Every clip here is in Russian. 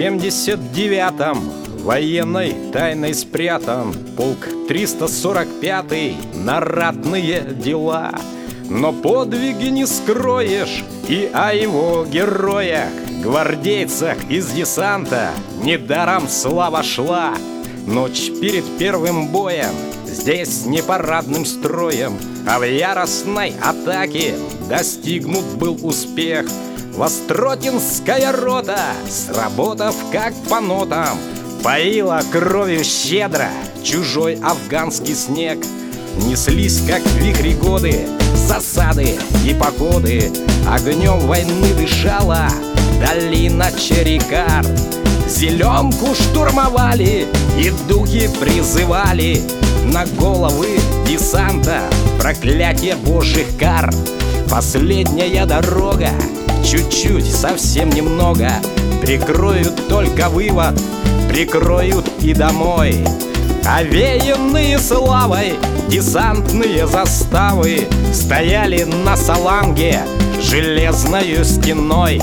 79-м военной тайной спрятан полк 345-й на ратные дела. Но подвиги не скроешь и о его героях, гвардейцах из десанта недаром слава шла. Ночь перед первым боем здесь не парадным строем, а в яростной атаке достигнут был успех. Востротинская рота, сработав как по нотам, поила кровью щедро чужой афганский снег. Неслись, как вихри годы, засады и походы. Огнем войны дышала долина Черекар. Зеленку штурмовали и духи призывали на головы десанта проклятие божьих кар. Последняя дорога, чуть-чуть, совсем немного, прикроют только вывод, прикроют и домой. Овеянные славой десантные заставы стояли на Саланге железною стеной.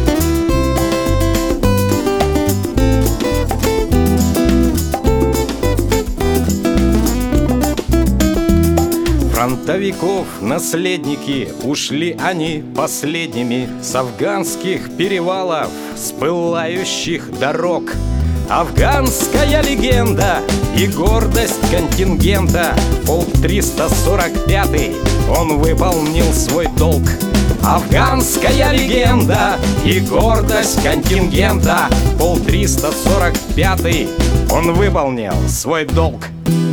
Фронтовиков наследники, ушли они последними с афганских перевалов, с пылающих дорог. Афганская легенда и гордость контингента, полк 345-й, он выполнил свой долг. Афганская легенда и гордость контингента, полк 345-й, он выполнил свой долг.